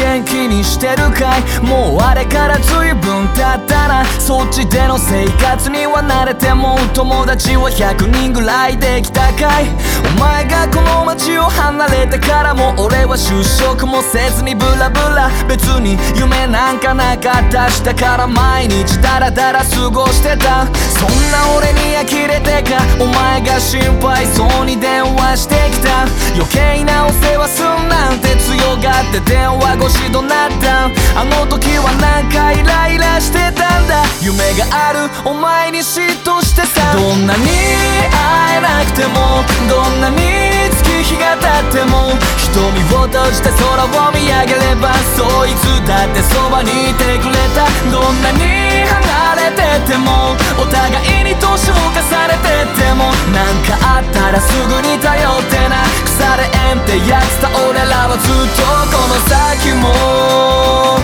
元気にしてるかい。もうあれから随分経ったな。そっちでの生活には慣れても友達は100人ぐらいできたかい。お前がこの街を離れてからも俺は就職もせずにブラブラ。別に夢なんかなかったし、だから毎日ダラダラ過ごしてた。そんな俺に呆れてかお前が心配そうに電話してきた。余計なお世話すんなんて強がって電話越し怒鳴った。あの時はなんかイライラしてたんだ。夢があるお前に嫉妬してさ。どんなに会えなくてもどんなに月日が経っても瞳を閉じて空を見上げればそいつだってそばにいてくれた。どんなに離れててもお互いに年を重ねててもなんかあったらすぐに頼ってな。腐れ縁ってやつだ俺らはずっとこの先も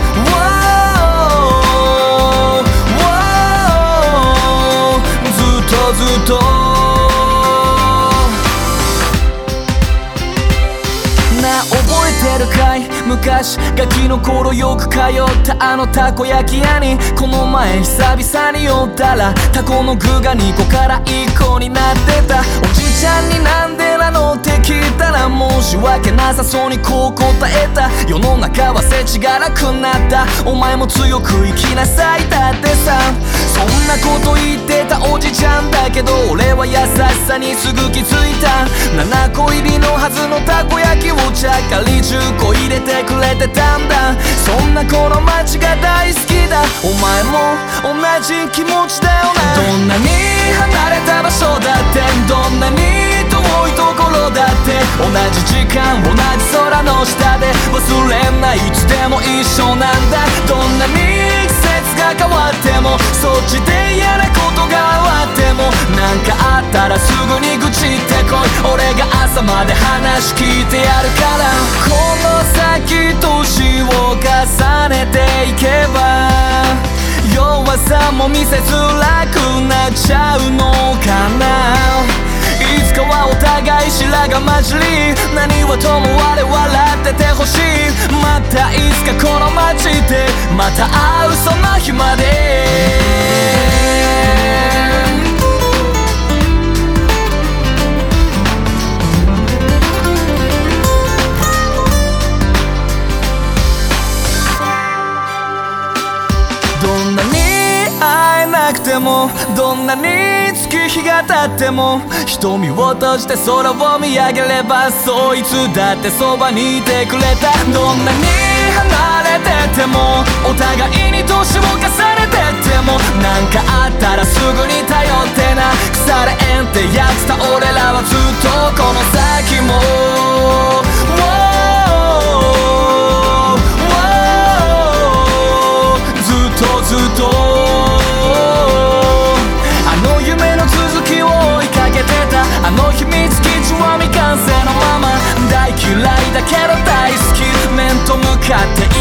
ずっとなあ覚えてるかい。昔ガキの頃よく通ったあのたこ焼き屋にこの前久々に寄ったらタコの具が2個から1個になってた。おじちゃんになんでなのって聞いたら申し訳なさそうにこう答えた。世の中は世知がなくなった。お前も強く生きなさいだってさ。そんなこと言ってたおじちゃんだけど俺は優しさにすぐ気づいた。7個入りのはずのたこ焼きをちゃっかり10個入れてくれてたんだ。そんなこの街が大好きだ。お前も同じ気持ちだよな。どんなに離れた場所だってどんなに遠いところだって同じ時間同じ空の下で忘れないいつでも一緒なんだ。どんなに季節が変わってもそっちで嫌なことがあってもなんかあったらすぐに愚痴ってこい。俺が朝まで話聞いてやるから。この先年を重ねていけば弱さも見せづらくなっちゃうのかな。いつかはお互い白髪混じり何はとも我笑っててほしい。またいつかこの街でまた会うその日まで。どんなに会えなくてもどんなに月日が経っても瞳を閉じて空を見上げればそいつだってそばにいてくれた。どんなに離れててもお互いに年を重ねててもなんかあったらすぐに頼ってな。腐れ縁ってやつだ俺らはずっとこの先もずっとあの夢の続きを追いかけてた。あの秘密基地は未完成のまま大嫌いだけど大好き。面と向かって